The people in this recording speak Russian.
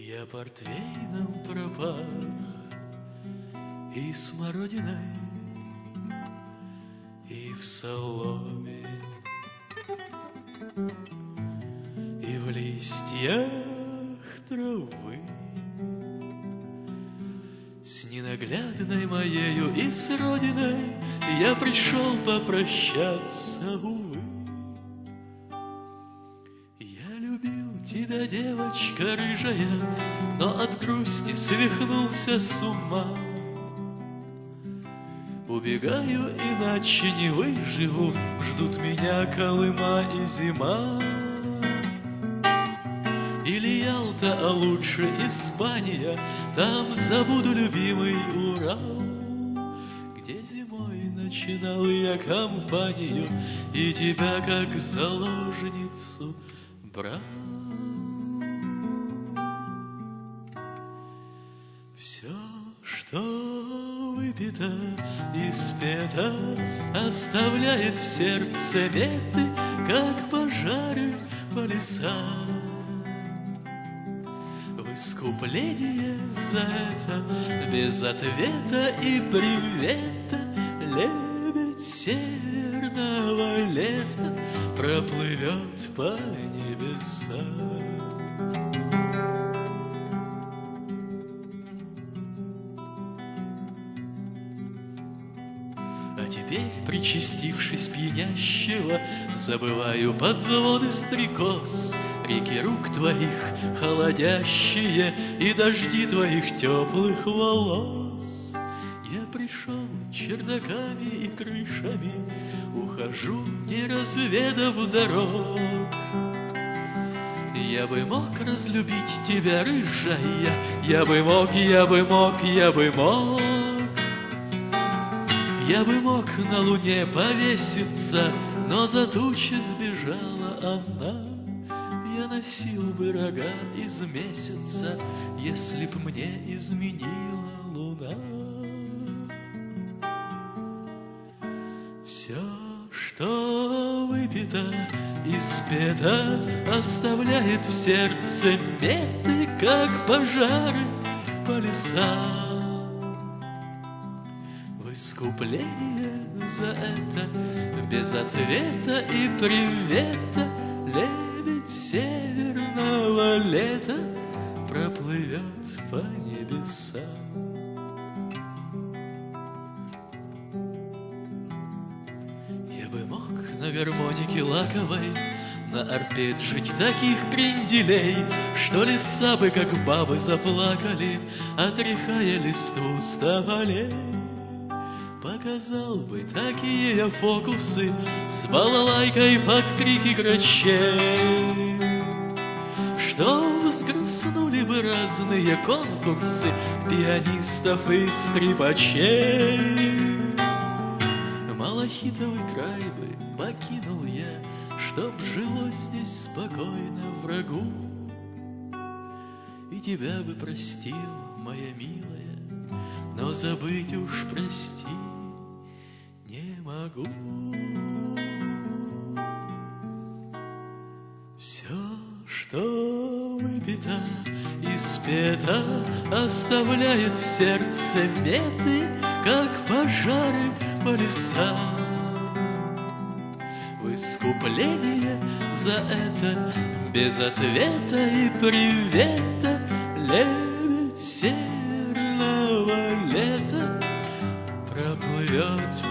Я портвейном пропах и смородиной, и в соломе, и в листьях травы. С ненаглядной моею и с родиной я пришел попрощаться, увы. Я любил тебя, девочка рыжая, но от грусти свихнулся с ума. Убегаю, иначе не выживу, ждут меня Колыма и зима. Или Ялта, а лучше Испания, там забуду любимый Урал, где зимой начинал я компанию и тебя как заложницу брал. Все, что выпито и спето, оставляет в сердце меты, как пожары по лесам. В искупление за это, без ответа и привета, лебедь северного лета проплывет по небесам. А теперь, причастившись пьянящего, забываю подзвоны стрекоз, реки рук твоих холодящие и дожди твоих теплых волос. Я пришел чердаками и крышами, ухожу, не разведав дорог. Я бы мог разлюбить тебя, рыжая, я бы мог, я бы мог, я бы мог. Я бы мог на луне повеситься, но за тучи сбежала она. Я носил бы рога из месяца, если б мне изменила луна. Все, что выпито и спето, оставляет в сердце меты, как пожары по лесам. В искупление за это, без ответа и привета, лебедь северного лета проплывет по небесам. Я бы мог на гармонике лаковой наарпеджить таких кренделей, что леса бы, как бабы, заплакали, отряхая листву с тополей. Показал бы такие я фокусы с балалайкой под крики грачей, что взгрустнули бы разные конкурсы пианистов и скрипачей. Малахитовый край бы покинул я, чтоб жилось здесь спокойно врагу, и тебя бы простил, моя милая, но забыть уж, прости, не могу. Все, что выпито и спето, оставляет в сердце меты, как пожары по лесам. В искупление за это, без ответа и привета, лебедь северного лета проплывет